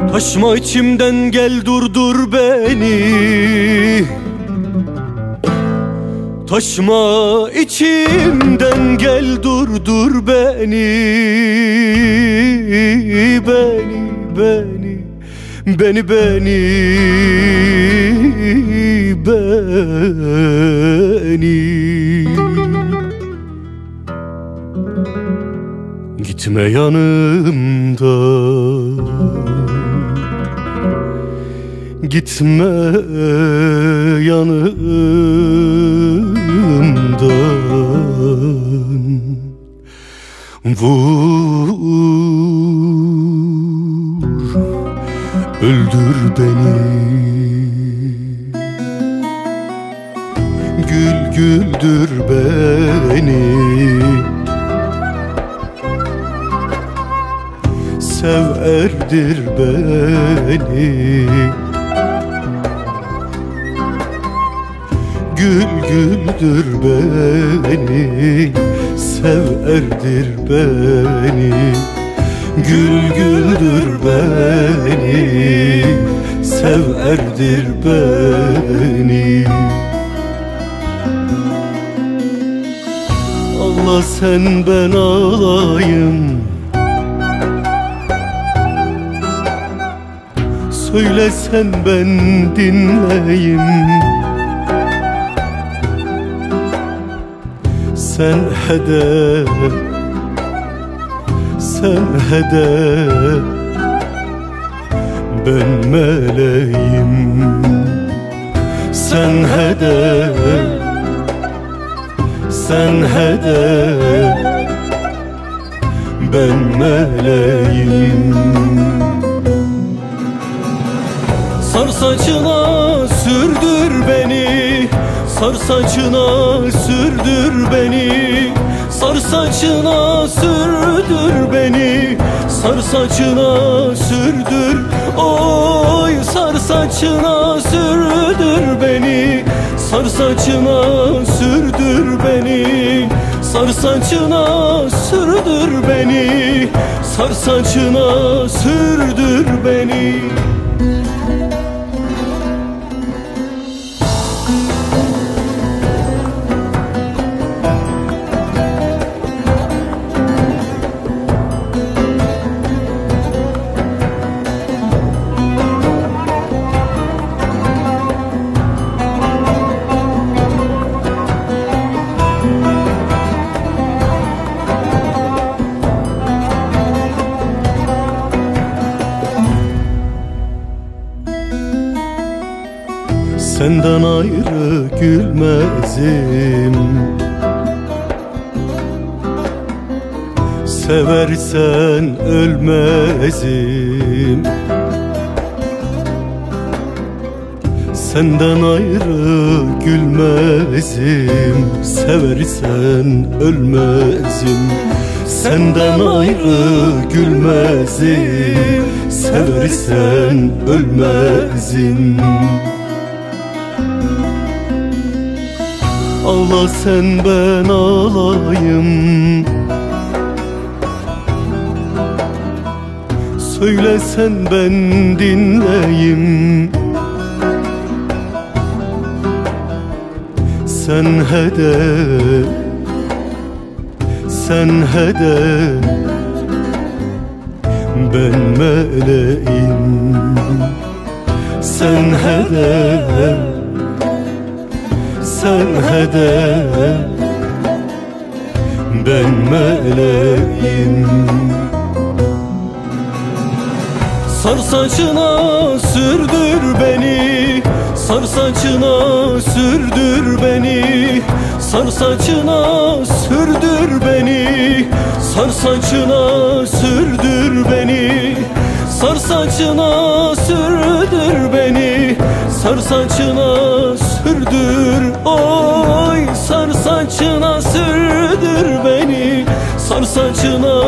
Taşma içimden gel durdur beni. Taşma içimden gel durdur beni. Beni Gitme yanımdan, gitme yanımdan. Vur, öldür beni. Gül güldür beni. Sev erdir beni. Gül güldür beni. Sev erdir beni. Gül güldür beni. Sev erdir beni. Allah sen ben ağlayım. Söyle sen ben dinleyim. Sen hede, sen hede, ben meleğim. Sen hede, sen hede, ben meleğim. Sar saçına sürdür beni, sar saçına sürdür beni, sar saçına sürdür beni, sar saçına sürdür. Oy sar saçına sürdür beni, sar saçına sürdür beni, sar saçına sürdür beni, sar saçına sürdür beni. Senden ayrı gülmezim. Seversen ölmezim. Senden ayrı gülmezim. Seversen ölmezim. Senden ayrı gülmezim. Seversen ölmezim. Ağla sen ben ağlayım. Söyle sen ben dinleyim. Sen hede, sen hede, ben meleğim. Sen hede, sen hede, ben meleğim. Sar saçına sürdür beni, sar saçına sürdür beni, sar saçına sürdür beni, sar saçına sürdür beni, sar saçına sürdür beni, sar saçına sürdür. Oy sar saçına sürdür beni, sar saçına